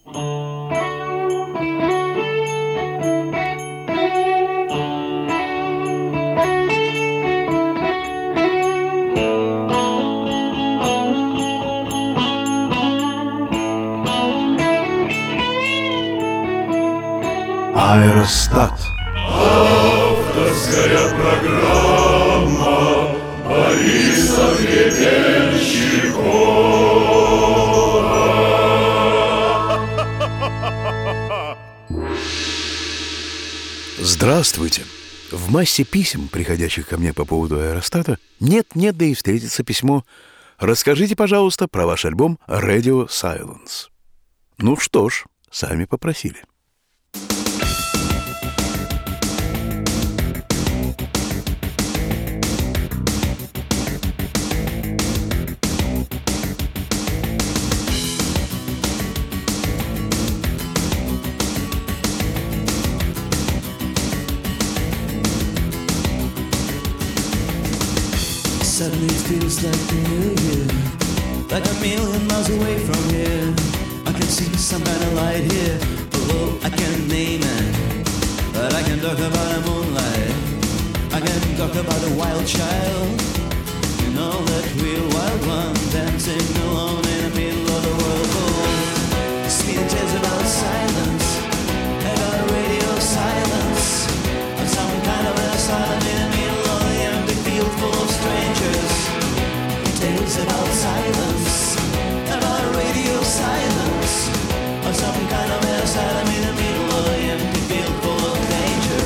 Аэростат. Авторская программа Бориса Гребенщикова. Здравствуйте! В массе писем, приходящих ко мне по поводу аэростата, нет-нет, да и встретится письмо: «Расскажите, пожалуйста, про ваш альбом Radio Silence». Ну что ж, сами попросили. Suddenly it feels like the new year, like a million miles away from here. I can see some kind of light here, although I can't name it. But I can talk about the moonlight, I can talk about a wild child. You know that real wild one, dancing alone in the middle of the world. Oh, speaking tales about silence, about radio silence, or some kind of a silence in the middle of the empty field full of strangers. Tales about silence, about radio silence, or some kind of asylum in the middle of the empty field full of danger.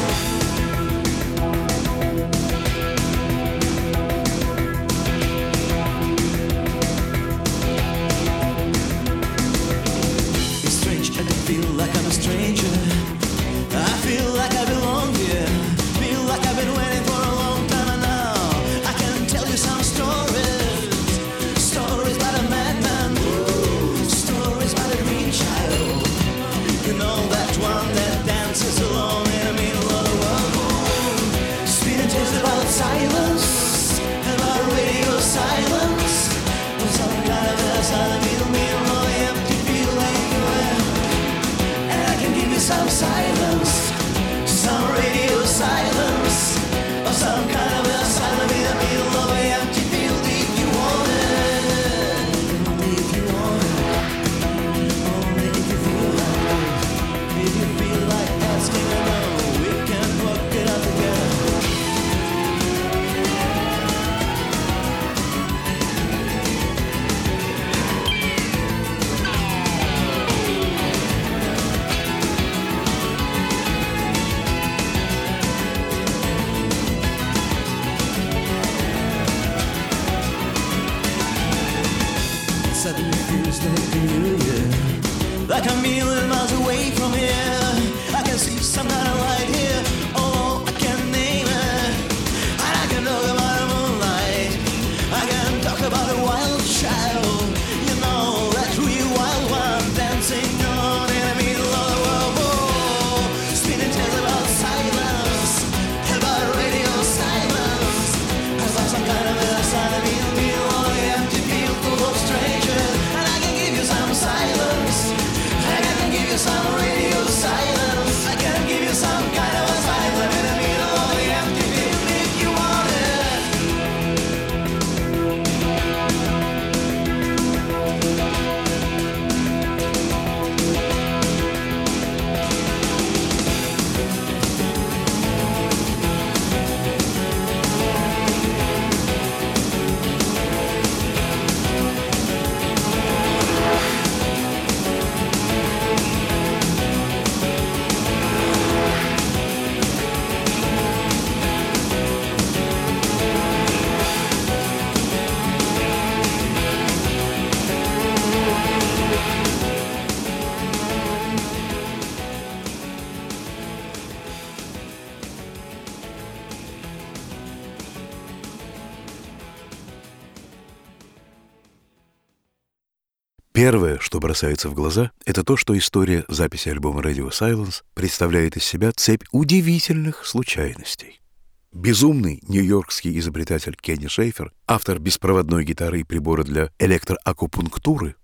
It's strange, I can feel like I'm a stranger. I feel like I belong here, feel like I've been waiting for a long time, and now I can tell you some stories. Stories about a madman, stories about a green child. You know that one that dances alone in the middle of the world. Sweet and taste about silence, about radio silence, or some kind of asylum in the middle of the empty field anywhere. And I can give you some silence, some radio silence, or some kind of asylum in the middle of an empty field if you want it. Only if you want it. Only if you feel like it. If you feel like asking, I know we can work it out together. Suddenly feels like the new year, like a million miles away from here. I can see some kind of light here, although I can't name it. And I can talk about the moonlight, I can talk about a wild child. You know that real wild one, dancing alone in the middle of the world. Oh, spinning tales about silence, about radio silence, about some kind of asylum in the middle of the empty field full of strangers. And I can give you some silence, I can give you some radio silence, I can give you some kind of asylum in the middle of the empty field if you want it. Первое, что бросается в глаза, это то, что история записи альбома Radio Silence представляет из себя цепь удивительных случайностей. Безумный нью-йоркский изобретатель Кенни Шейфер, автор беспроводной гитары и прибора для электроакупунктуры,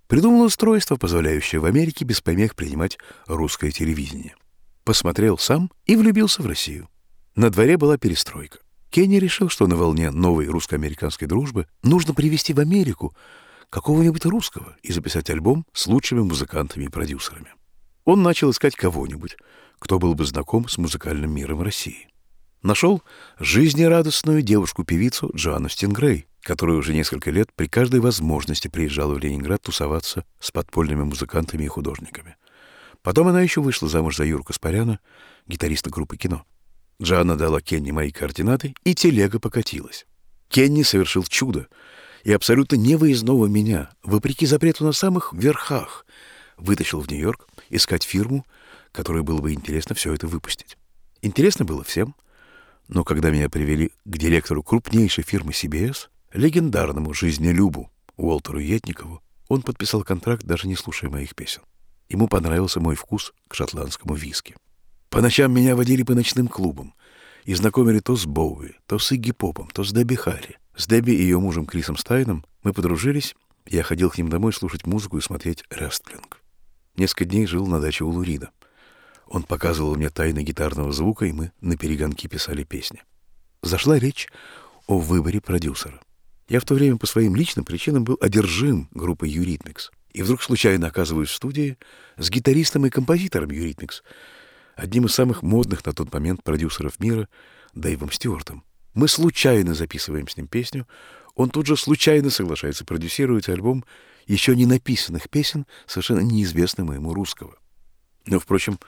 Придумал устройство, позволяющее в Америке без помех принимать русское телевидение. Посмотрел сам и влюбился в Россию. На дворе была перестройка. Кенни решил, что на волне новой русско-американской дружбы нужно привезти в Америку какого-нибудь русского и записать альбом с лучшими музыкантами и продюсерами. Он начал искать кого-нибудь, кто был бы знаком с музыкальным миром России. Нашел жизнерадостную девушку-певицу Джоанну Стингрей, которая уже несколько лет при каждой возможности приезжала в Ленинград тусоваться с подпольными музыкантами и художниками. Потом она еще вышла замуж за Юру Каспаряна, гитариста группы «Кино». Джоанна дала Кенни мои координаты, и телега покатилась. Кенни совершил чудо, и абсолютно невыездного меня, вопреки запрету на самых верхах, вытащил в Нью-Йорк искать фирму, которой было бы интересно все это выпустить. Интересно было всем, но когда меня привели к директору крупнейшей фирмы CBS, легендарному жизнелюбу Уолтеру Етникову, он подписал контракт, даже не слушая моих песен. Ему понравился мой вкус к шотландскому виски. По ночам меня водили по ночным клубам и знакомили то с Боуи, то с Игги Попом, то с Дебби Харри. С Дебби и ее мужем Крисом Стайном мы подружились, я ходил к ним домой слушать музыку и смотреть рестлинг. Несколько дней жил на даче у Лу Рида. Он показывал мне тайны гитарного звука, и мы наперегонки писали песни. Зашла речь о выборе продюсера. Я в то время по своим личным причинам был одержим группой Eurythmics, и вдруг случайно оказываюсь в студии с гитаристом и композитором Eurythmics, одним из самых модных на тот момент продюсеров мира, Дэйвом Стюартом. Мы случайно записываем с ним песню, он тут же случайно соглашается продюсировать альбом еще не написанных песен, совершенно неизвестного ему русского. Но, впрочем,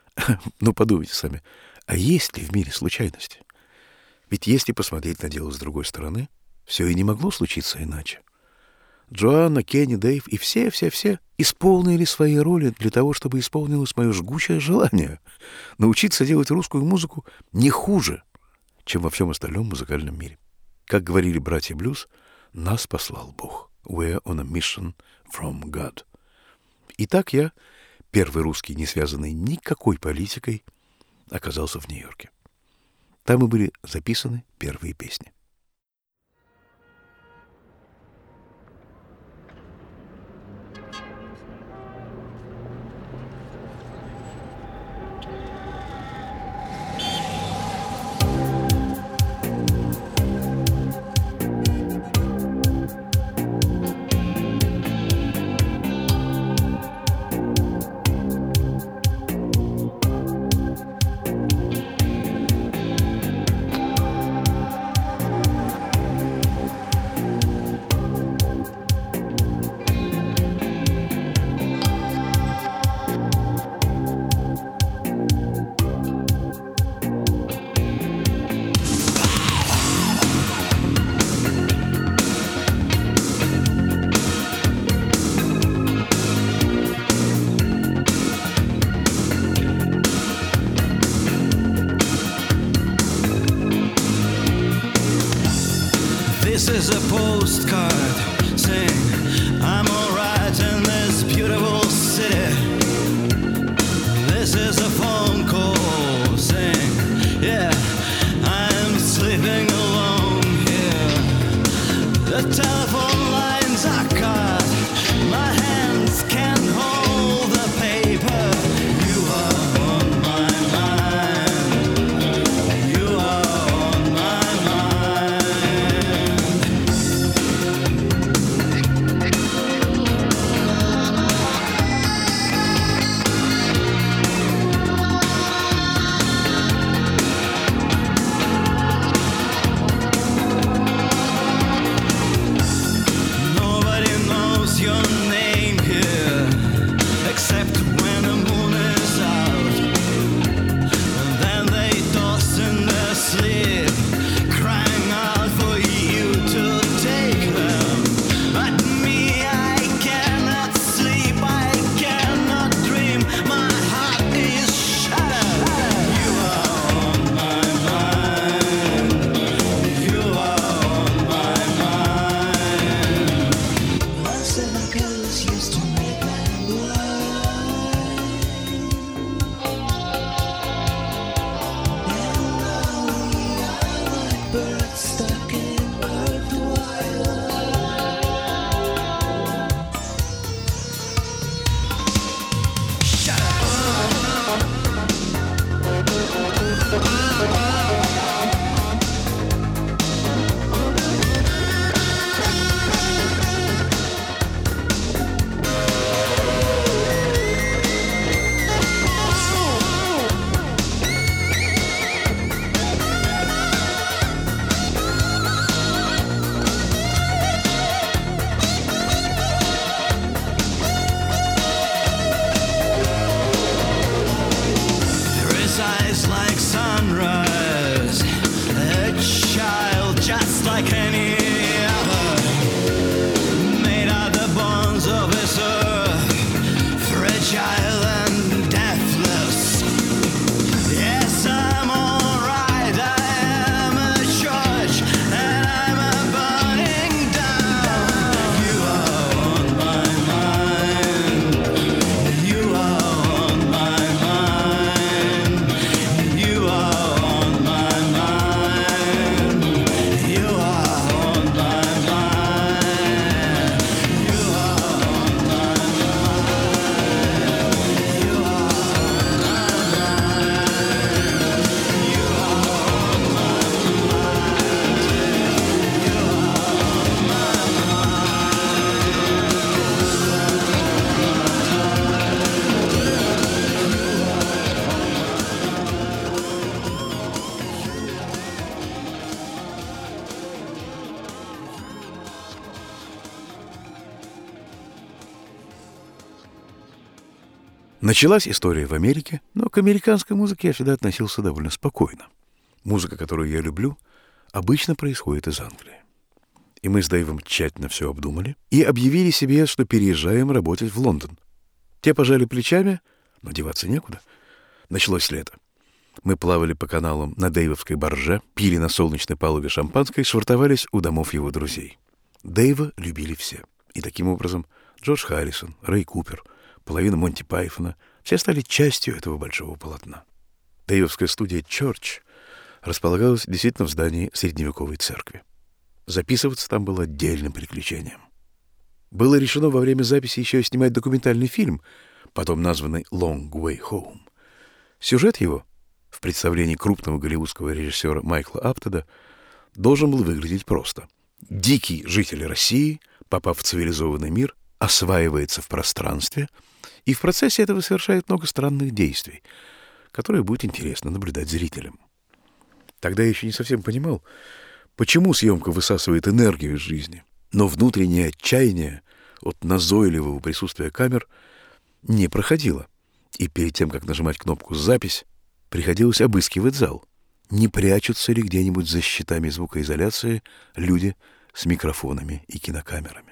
подумайте сами, а есть ли в мире случайности? Ведь если посмотреть на дело с другой стороны, все и не могло случиться иначе. Джоанна, Кенни, Дэйв и все исполнили свои роли для того, чтобы исполнилось мое жгучее желание научиться делать русскую музыку не хуже, чем во всем остальном музыкальном мире. Как говорили братья Блюз, нас послал Бог. We're on a mission from God. Итак, я, первый русский, не связанный никакой политикой, оказался в Нью-Йорке. Там и были записаны первые песни. This is a postcard saying I'm alright in this beautiful city. This is a phone call saying, yeah, I'm sleeping alone here. The telephone lines are cut, my hands can't hold the paper. You are on my mind. You are on my mind. Началась история в Америке, но к американской музыке я всегда относился довольно спокойно. Музыка, которую я люблю, обычно происходит из Англии. И мы с Дэйвом тщательно все обдумали и объявили себе, что переезжаем работать в Лондон. Те пожали плечами, но деваться некуда. Началось лето. Мы плавали по каналам на Дэйвовской барже, пили на солнечной палубе шампанское и швартовались у домов его друзей. Дэйва любили все. И таким образом Джордж Харрисон, Рэй Купер, половина Монти Пайтона — все стали частью этого большого полотна. Дэйвовская студия «Чёрч» располагалась действительно в здании средневековой церкви. Записываться там было отдельным приключением. Было решено во время записи еще снимать документальный фильм, потом названный «Long Way Home». Сюжет его, в представлении крупного голливудского режиссера Майкла Аптеда, должен был выглядеть просто. Дикий житель России, попав в цивилизованный мир, осваивается в пространстве и в процессе этого совершает много странных действий, которые будет интересно наблюдать зрителям. Тогда я еще не совсем понимал, почему съемка высасывает энергию из жизни, но внутреннее отчаяние от назойливого присутствия камер не проходило, и перед тем, как нажимать кнопку «Запись», приходилось обыскивать зал, не прячутся ли где-нибудь за щитами звукоизоляции люди с микрофонами и кинокамерами.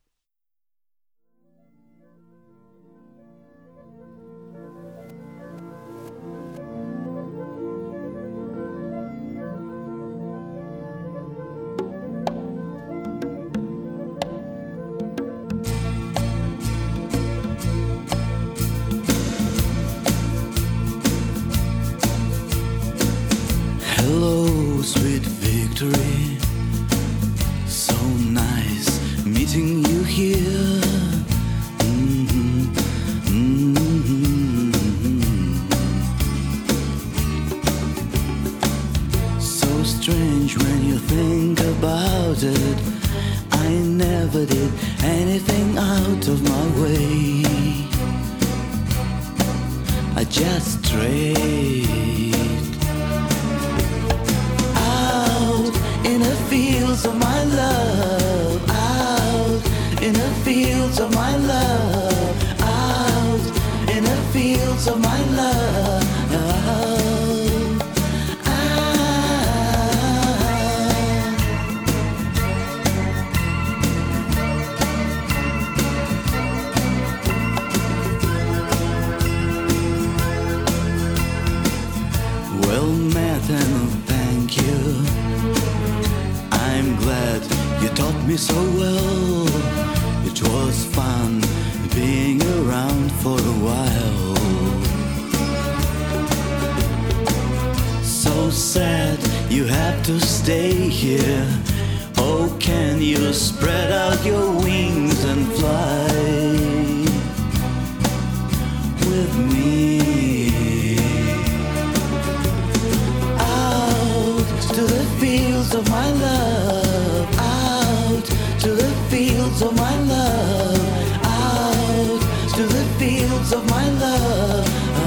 Hello, sweet victory. So nice meeting you here. Mm-hmm. Mm-hmm. So strange when you think about it. I never did anything out of my way. I just strayed in the fields of my love, out in the fields of my love, out in the fields of my love. Well met and thank you. I'm glad you taught me so well. It was fun being around for a while. So sad you have to stay here. Oh, can you spread out your wings and fly with me? Out to the fields of my love, out to the fields of my love, out to the fields of my love.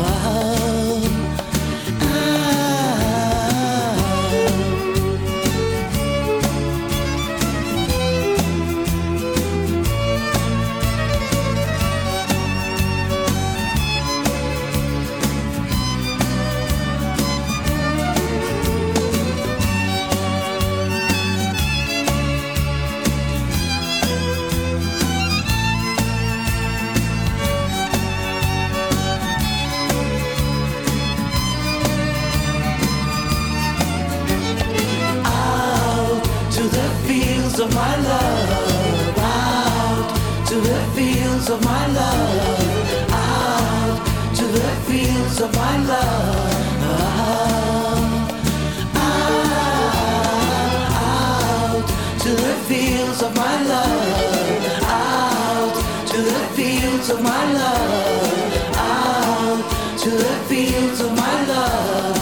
Of my love, out to the fields of my love, out to the fields of my love, out to the fields of my love, out to the fields of my love, out to the fields of my love.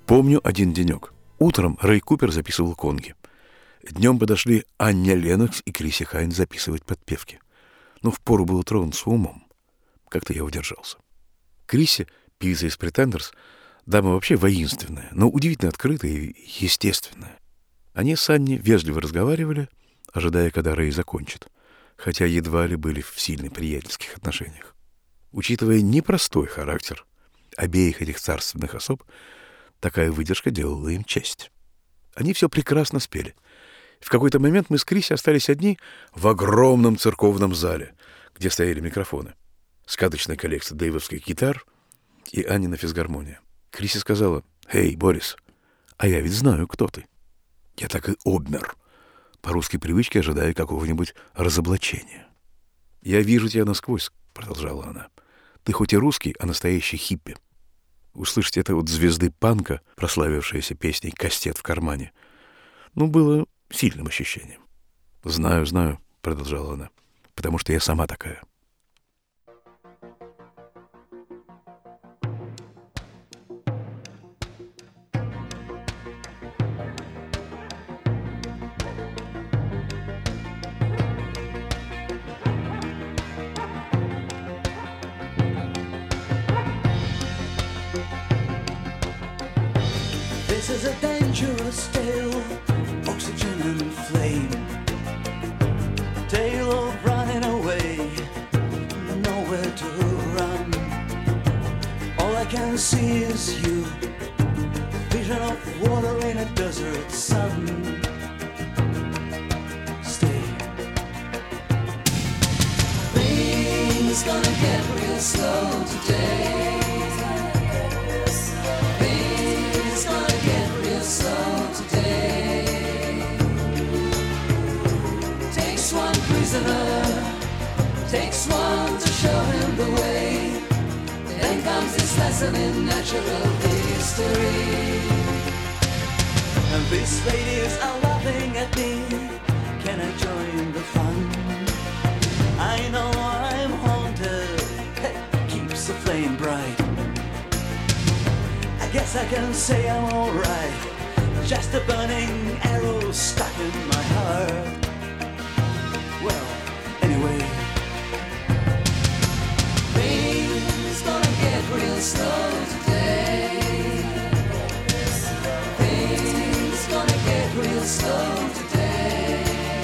Помню один денек. Утром Рэй Купер записывал конги. Днем подошли Анне Леннокс и Криси Хайнс записывать подпевки. Но впору было тронуться умом. Как-то я удержался. Криси, певица из Pretenders, дама вообще воинственная, но удивительно открытая и естественная. Они с Анней вежливо разговаривали, ожидая, когда Рэй закончит, хотя едва ли были в сильных приятельских отношениях. Учитывая непростой характер обеих этих царственных особ, такая выдержка делала им честь. Они все прекрасно спели. В какой-то момент мы с Криси остались одни в огромном церковном зале, где стояли микрофоны, сказочная коллекция дэйвовских гитар и Аннина физгармония. Криси сказала: «Эй, Борис, а я ведь знаю, кто ты». Я так и обмер, по русской привычке ожидая какого-нибудь разоблачения. «Я вижу тебя насквозь», — продолжала она. «Ты хоть и русский, а настоящий хиппи». Услышать это от звезды панка, прославившейся песней «Кастет в кармане», было сильным ощущением. «Знаю, знаю», — продолжала она, — «потому что я сама такая». This is a dangerous tale, oxygen and flame. Tale of running away, nowhere to run. All I can see is you, vision of water in a desert sun. Stay. Things gonna get real slow today. Takes one to show him the way. Then comes this lesson in natural history. And these ladies are laughing at me. Can I join the fun? I know I'm haunted. Hey, keeps the flame bright. I guess I can say I'm alright. Just a burning arrow stuck in my heart. Well, anyway, things gonna get real slow today. Things gonna get real slow today.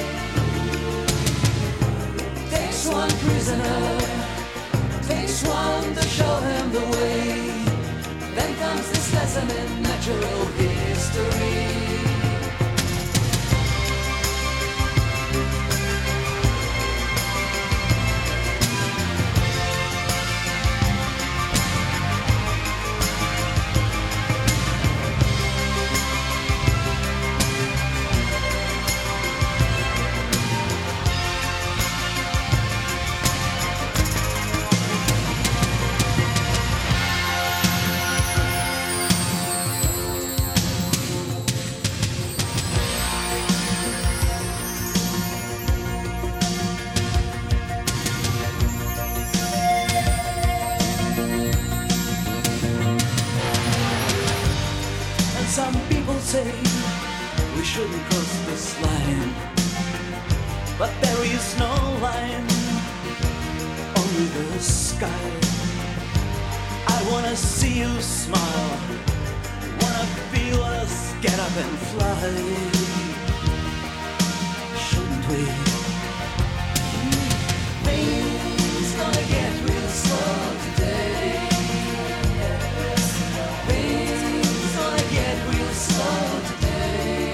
Takes one prisoner, takes one to show him the way. Then comes this lesson in natural history. Some people say we shouldn't cross this line, but there is no line, only the sky. I wanna see you smile, wanna feel us get up and fly. Shouldn't we? Things gonna get real slow today. Slow today.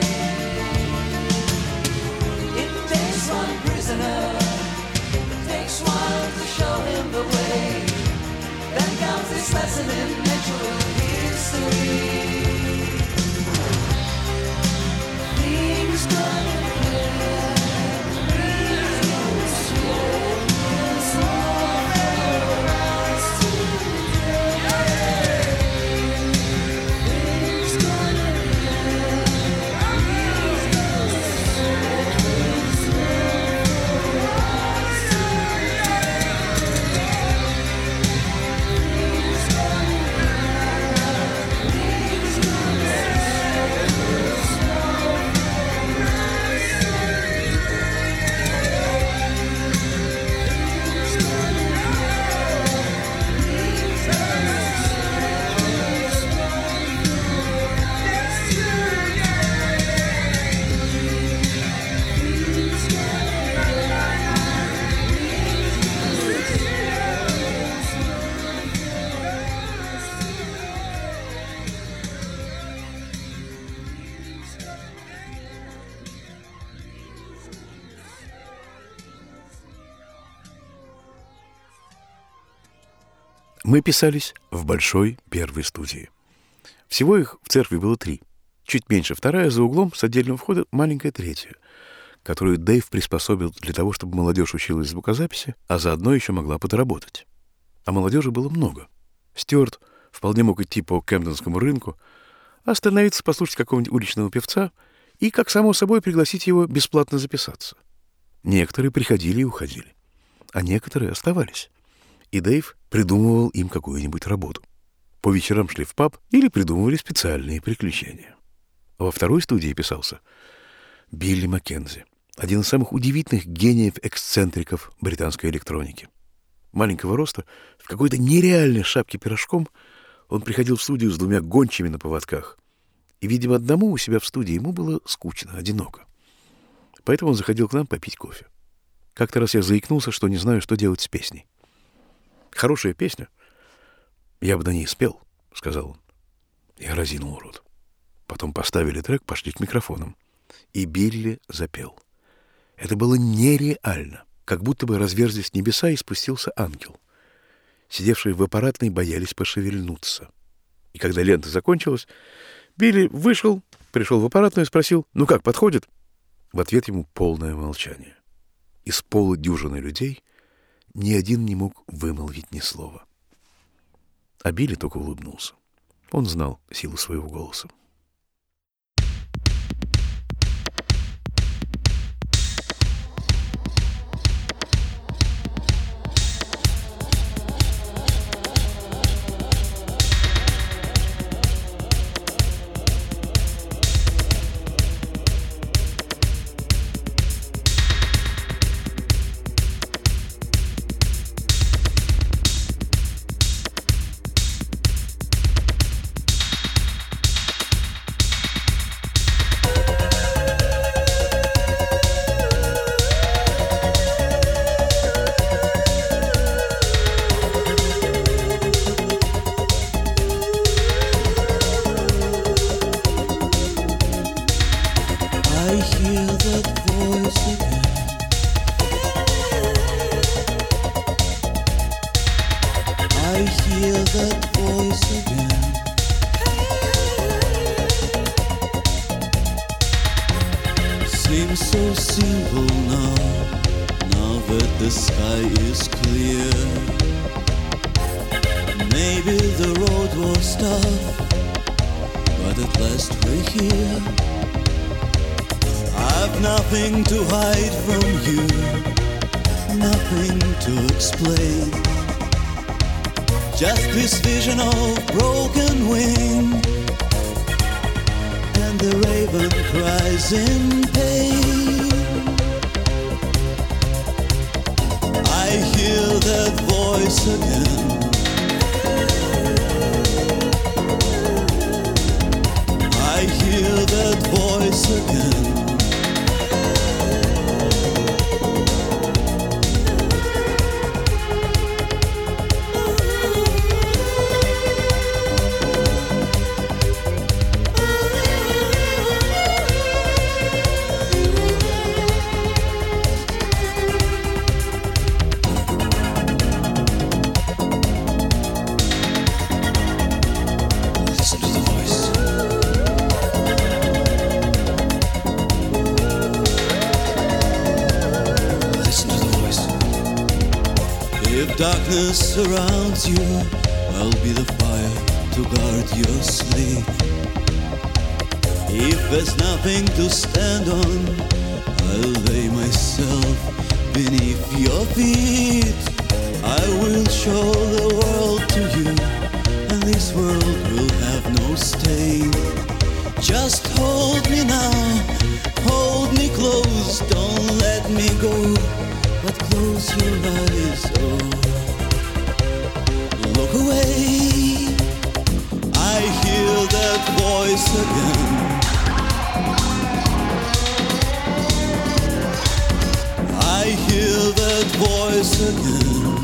It takes one prisoner, it takes one to show him the way. Then comes this lesson in natural history. Мы писались в большой первой студии. Всего их в церкви было 3. Чуть меньше вторая, за углом с отдельного входа маленькая третья, которую Дэйв приспособил для того, чтобы молодежь училась звукозаписи, а заодно еще могла подработать. А молодежи было много. Стюарт вполне мог идти по Кэмденскому рынку, остановиться послушать какого-нибудь уличного певца и, как само собой, пригласить его бесплатно записаться. Некоторые приходили и уходили, а некоторые оставались. И Дэйв придумывал им какую-нибудь работу. По вечерам шли в паб или придумывали специальные приключения. Во второй студии писался Билли Маккензи, один из самых удивительных гениев-эксцентриков британской электроники. Маленького роста, в какой-то нереальной шапке пирожком, он приходил в студию с 2 гончими на поводках. И, видимо, одному у себя в студии ему было скучно, одиноко. Поэтому он заходил к нам попить кофе. Как-то раз я заикнулся, что не знаю, что делать с песней. «Хорошая песня. Я бы на ней спел», — сказал он. Я разинул рот. Потом поставили трек, пошли к микрофонам. И Билли запел. Это было нереально. Как будто бы разверзлись небеса и спустился ангел. Сидевшие в аппаратной боялись пошевельнуться. И когда лента закончилась, Билли вышел, пришел в аппаратную и спросил: «Ну как, подходит?» В ответ ему полное молчание. Из полудюжины людей ни один не мог вымолвить ни слова. А Билли только улыбнулся. Он знал силу своего голоса. Seems so simple now that the sky is clear. Maybe the road was tough, but at last we're here. I've nothing to hide from you, nothing to explain. Just this vision of broken wing, and the raven cries in pain. I hear that voice again. I hear that voice again. If darkness surrounds you, I'll be the fire to guard your sleep. If there's nothing to stand on, I'll lay myself beneath your feet. I will show the world to you, and this world will have no stain. Just hold me now, hold me close, don't let me go. But close your eyes, oh, look away. I hear that voice again. I hear that voice again.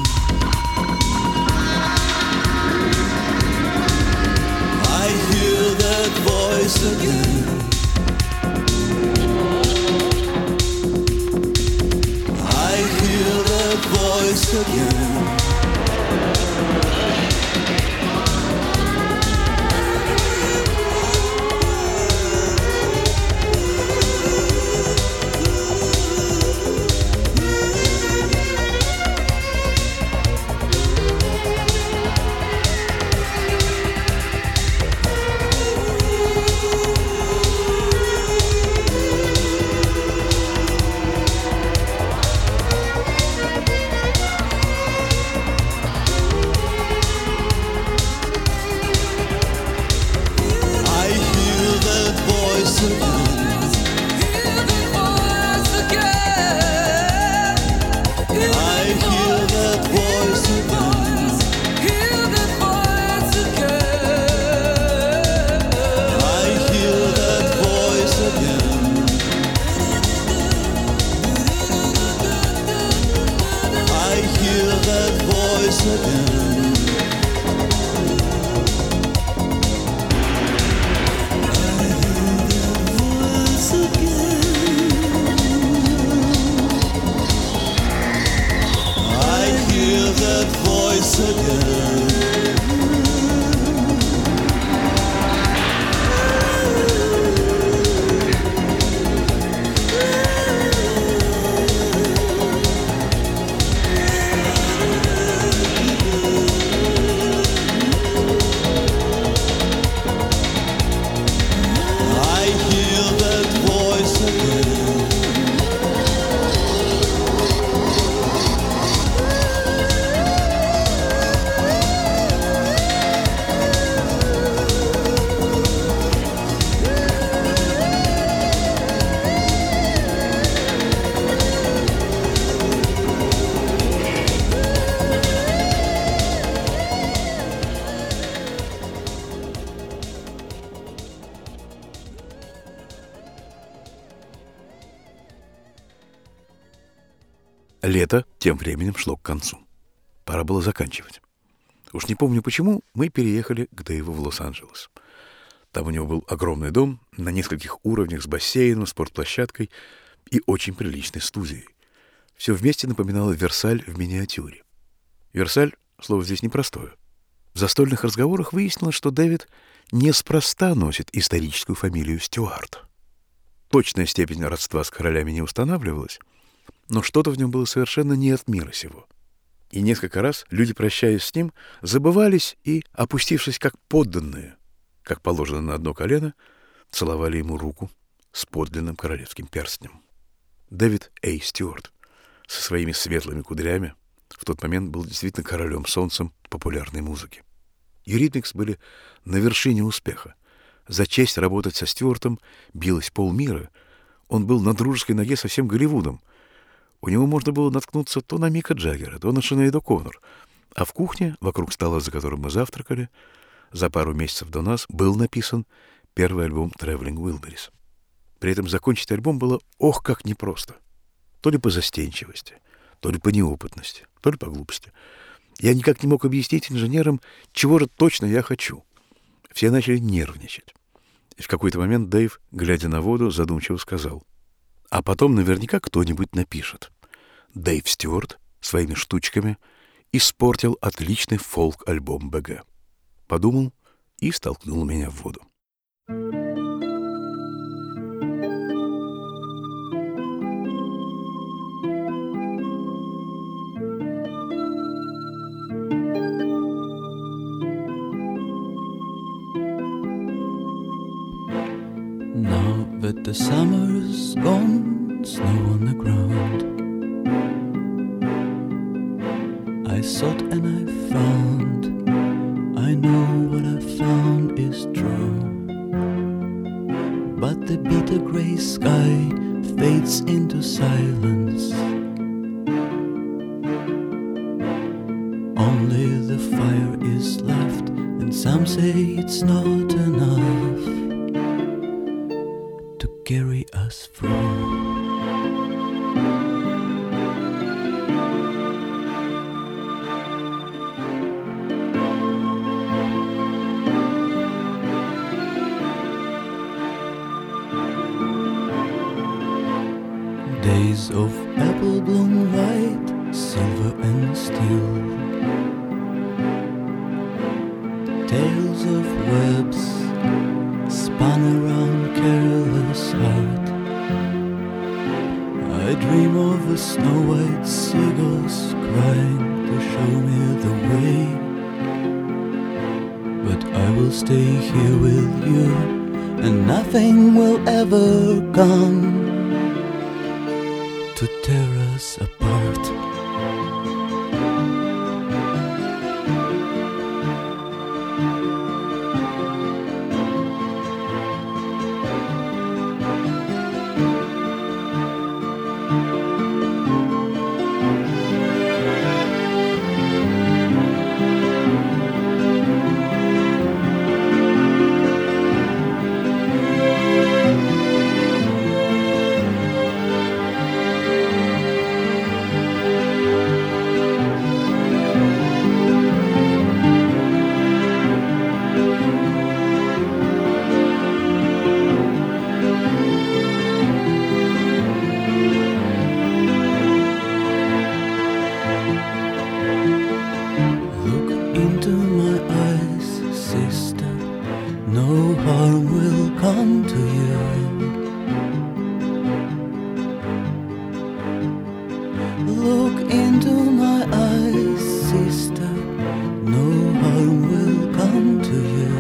I hear that voice again. I hear that voice again. voice again. I hear that voice again. I hear that voice again. I hear that voice again. That voice again. I hear that voice again. Лето тем временем шло к концу. Пора было заканчивать. Уж не помню почему, мы переехали к Дэйву в Лос-Анджелес. Там у него был огромный дом на нескольких уровнях с бассейном, спортплощадкой и очень приличной студией. Все вместе напоминало Версаль в миниатюре. Версаль — слово здесь непростое. В застольных разговорах выяснилось, что Дэвид неспроста носит историческую фамилию Стюарт. Точная степень родства с королями не устанавливалась, но что-то в нем было совершенно не от мира сего. И несколько раз люди, прощаясь с ним, забывались и, опустившись как подданные, как положено на одно колено, целовали ему руку с подлинным королевским перстнем. Дэвид А. Стюарт со своими светлыми кудрями в тот момент был действительно королем солнцем популярной музыки. Юритмикс были на вершине успеха. За честь работать со Стюартом билось полмира. Он был на дружеской ноге со всем Голливудом. У него можно было наткнуться то на Мика Джаггера, то на Шинейд О'Коннор. А в кухне, вокруг стола, за которым мы завтракали, за пару месяцев до нас был написан первый альбом Traveling Wilburys. При этом закончить альбом было ох как непросто. То ли по застенчивости, то ли по неопытности, то ли по глупости. Я никак не мог объяснить инженерам, чего же точно я хочу. Все начали нервничать. И в какой-то момент Дэйв, глядя на воду, задумчиво сказал: а потом наверняка кто-нибудь напишет: Дэйв Стюарт своими штучками испортил отличный фолк-альбом БГ. Подумал и столкнул меня в воду. Now that the summer's gone, snow on the ground, I sought and I found, I know what I found is true. But the bitter gray sky fades into silence. Only the fire is left, and some say it's not enough to carry us through. Days of apple bloom white, silver and steel, tales of webs spun around careless heart. I dream of a snow-white seagulls crying to show me the way. But I will stay here with you, and nothing will ever come to tear us apart. no harm will come to you. Look into my eyes, sister, no harm will come to you.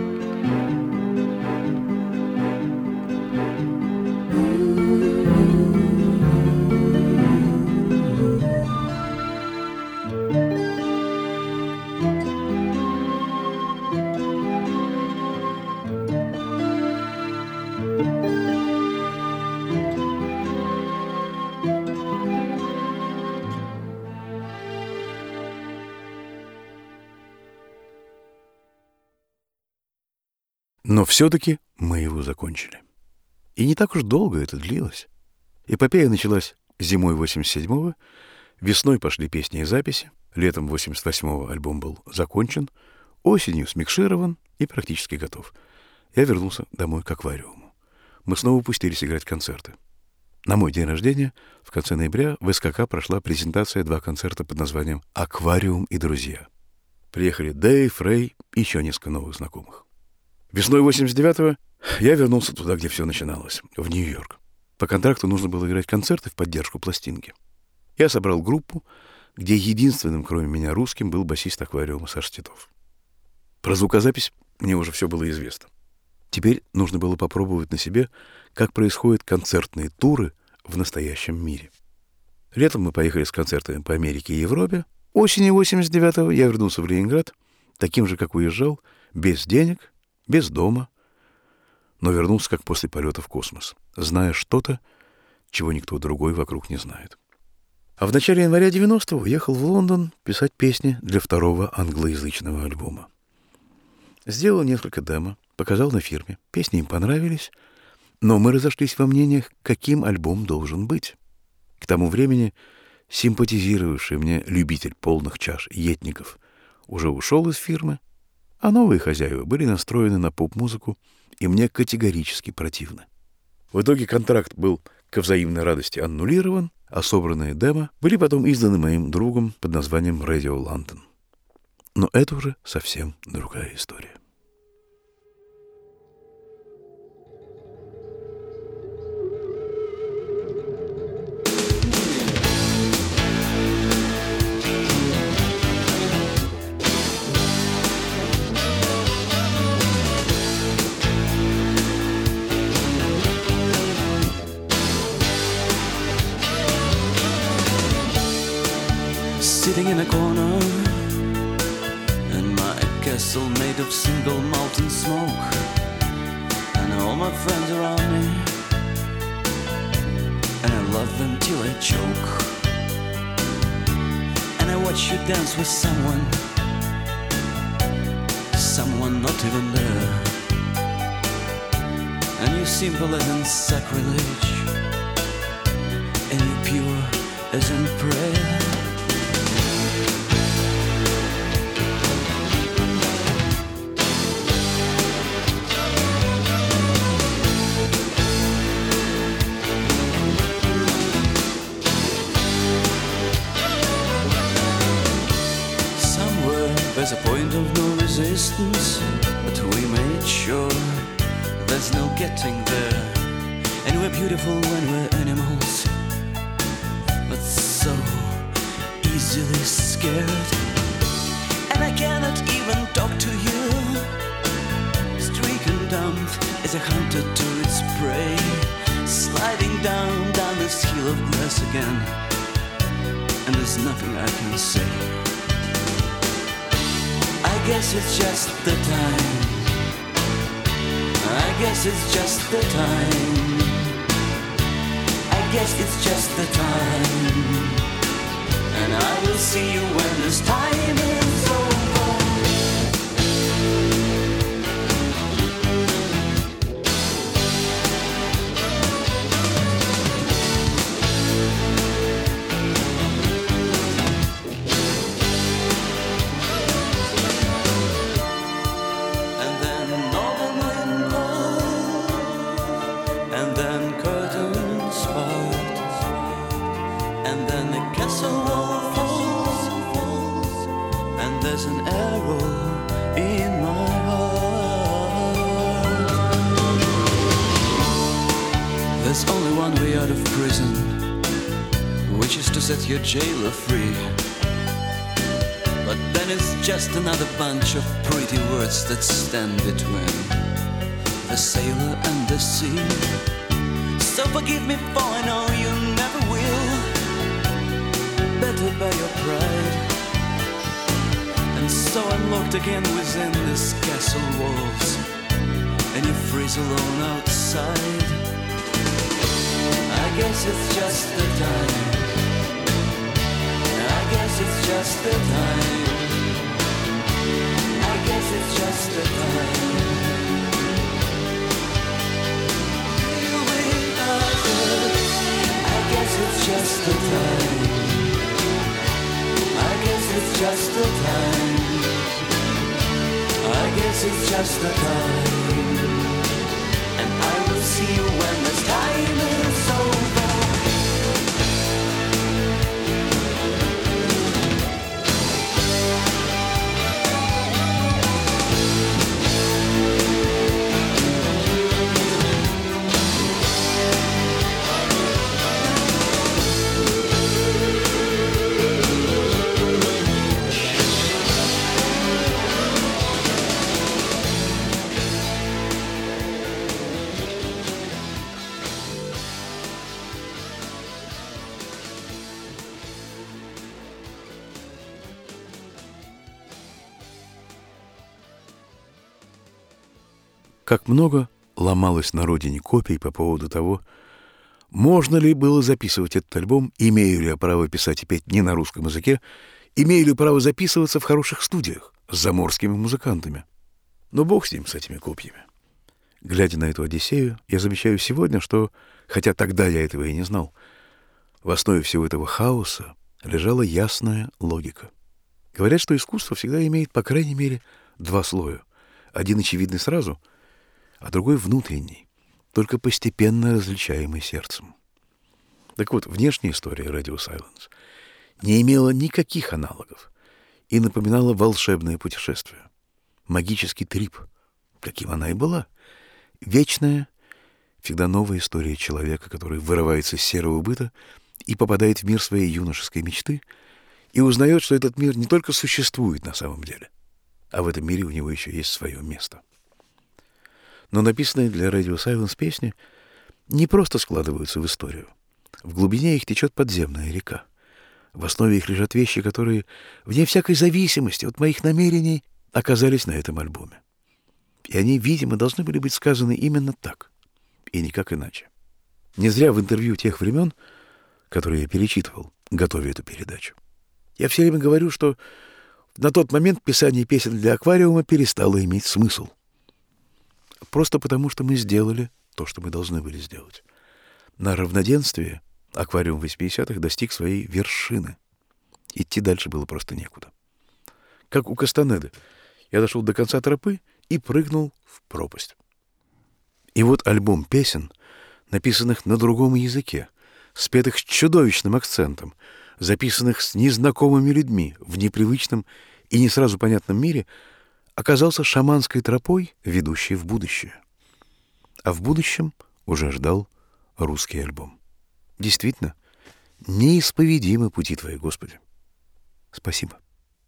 Но все-таки мы его закончили. И не так уж долго это длилось. Эпопея началась зимой 87-го, весной пошли песни и записи, летом 88-го альбом был закончен, осенью смикширован и практически готов. Я вернулся домой к аквариуму. Мы снова пустились играть концерты. На мой день рождения в конце ноября в СКК прошла презентация 2 концерта под названием «Аквариум и друзья». Приехали Дэйв, Рэй и еще несколько новых знакомых. Весной 89-го я вернулся туда, где все начиналось, в Нью-Йорк. По контракту нужно было играть концерты в поддержку пластинки. Я собрал группу, где единственным, кроме меня, русским был басист аквариума Саша Титов. Про звукозапись мне уже все было известно. Теперь нужно было попробовать на себе, как происходят концертные туры в настоящем мире. Летом мы поехали с концертами по Америке и Европе. Осенью 89-го я вернулся в Ленинград, таким же, как уезжал, без денег, без дома, но вернулся как после полета в космос, зная что-то, чего никто другой вокруг не знает. А в начале января 90-го уехал в Лондон писать песни для 2-го англоязычного альбома. Сделал несколько демо, показал на фирме. Песни им понравились, но мы разошлись во мнениях, каким альбом должен быть. К тому времени симпатизировавший мне любитель полных чаш Етников уже ушел из фирмы, а новые хозяева были настроены на поп-музыку, и мне категорически противно. В итоге контракт был ко взаимной радости аннулирован, а собранные демо были потом изданы моим другом под названием Radio London. Но это уже совсем другая история. Sitting in a corner in my castle made of single molten smoke, and all my friends around me, and I love them till I choke. And I watch you dance with someone not even there, and you're simple as in sacrilege, and you're pure as in prayer. There's a point of no resistance, but we made sure there's no getting there. And we're beautiful when we're animals, but so easily scared. And I cannot even talk to you, stricken dumb as a hunter to its prey, sliding down this hill of glass again, and there's nothing I can say. I guess it's just the time. I guess it's just the time. I guess it's just the time. And I will see you when this time is over. out of prison, which is to set your jailer free. But then it's just another bunch of pretty words that stand between the sailor and the sea. So forgive me, for I know you never will, bettered by your pride. And so I'm locked again within this castle walls, and you freeze alone outside. I guess it's just the time, I guess it's just the time, I guess it's just the time. I guess it's just the time, I guess it's just the time, I guess it's just the time. And I will see you when this time is over. Как много ломалось на родине копий по поводу того, можно ли было записывать этот альбом, имею ли я право писать и петь не на русском языке, имею ли право записываться в хороших студиях с заморскими музыкантами. Но бог с ним, с этими копьями. Глядя на эту Одиссею, я замечаю сегодня, что, хотя тогда я этого и не знал, в основе всего этого хаоса лежала ясная логика. Говорят, что искусство всегда имеет, по крайней мере, два слоя. Один очевидный сразу, а другой внутренний, только постепенно различаемый сердцем. Так вот, внешняя история Radio Silence не имела никаких аналогов и напоминала волшебное путешествие, магический трип, каким она и была, вечная, всегда новая история человека, который вырывается из серого быта и попадает в мир своей юношеской мечты и узнает, что этот мир не только существует на самом деле, а в этом мире у него еще есть свое место. Но написанные для Radio Silence песни не просто складываются в историю. В глубине их течет подземная река. В основе их лежат вещи, которые, вне всякой зависимости от моих намерений, оказались на этом альбоме. И они, видимо, должны были быть сказаны именно так, и никак иначе. Не зря в интервью тех времен, которые я перечитывал, готовя эту передачу, я все время говорю, что на тот момент писание песен для «Аквариума» перестало иметь смысл. Просто потому, что мы сделали то, что мы должны были сделать. На равноденствие «Аквариум» 80-х достиг своей вершины. Идти дальше было просто некуда. Как у Кастанеды. Я дошел до конца тропы и прыгнул в пропасть. И вот альбом песен, написанных на другом языке, спетых с чудовищным акцентом, записанных с незнакомыми людьми в непривычном и не сразу понятном мире, оказался шаманской тропой, ведущей в будущее. А в будущем уже ждал русский альбом. Действительно, неисповедимы пути Твои, Господи. Спасибо.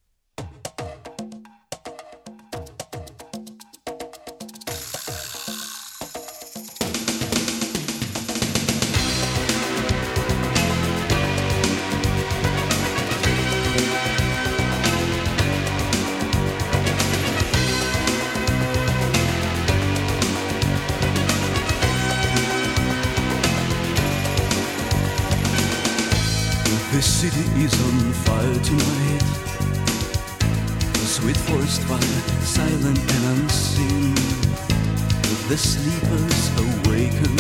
The city is on fire tonight. The sweet forest fire, silent and unseen. The sleepers awaken.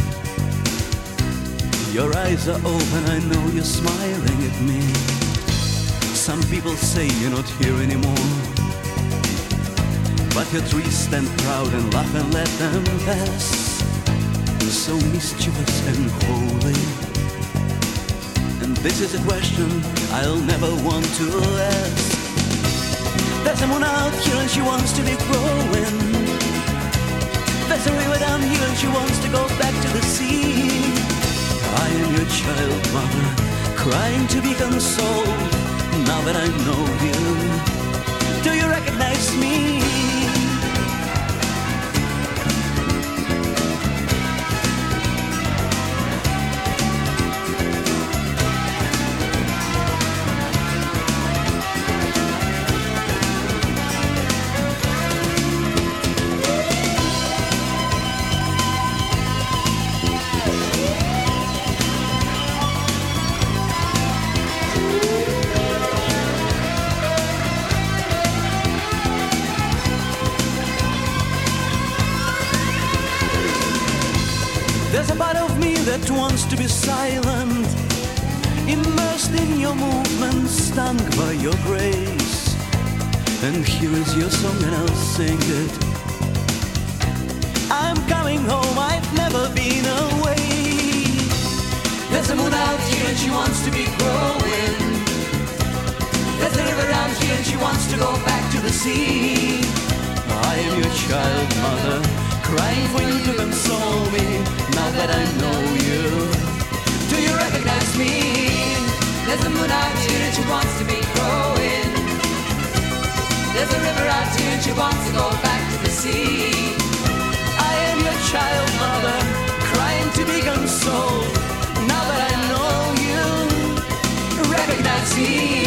Your eyes are open, I know you're smiling at me. Some people say you're not here anymore, but your trees stand proud and laugh and let them pass. So mischievous and holy. And this is a question I'll never want to ask. There's someone out here and she wants to be growing. There's a river down here and she wants to go back to the sea. child mother, crying to be consoled. Now that I know you, do you recognize me? There's a part of me that wants to be silent, immersed in your movements, stung by your grace. And here is your song and I'll sing it. I'm coming home, I've never been away. There's a moon out here and she wants to be growing. There's a river out here and she wants to go back to the sea. I am your child mother, crying for you to console me. Now that I know you, do you recognize me? There's a moon out here and she wants to be growing. There's a river out here and she wants to go back to the sea. I am your child mother, crying to be consoled. Now that I know you, recognize me.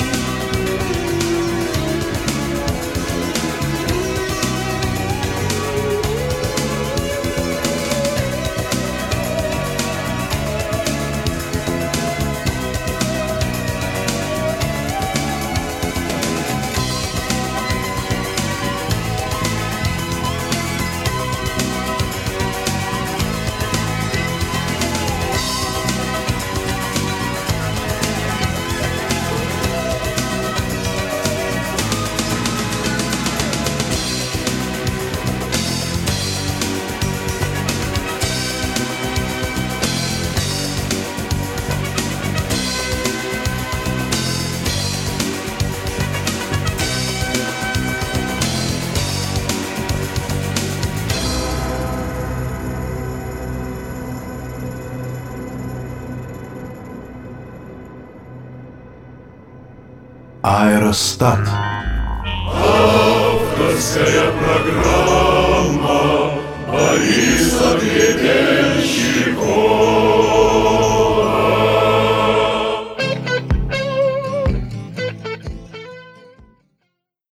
Аэростат. Авторская программа Бориса Гребенщикова.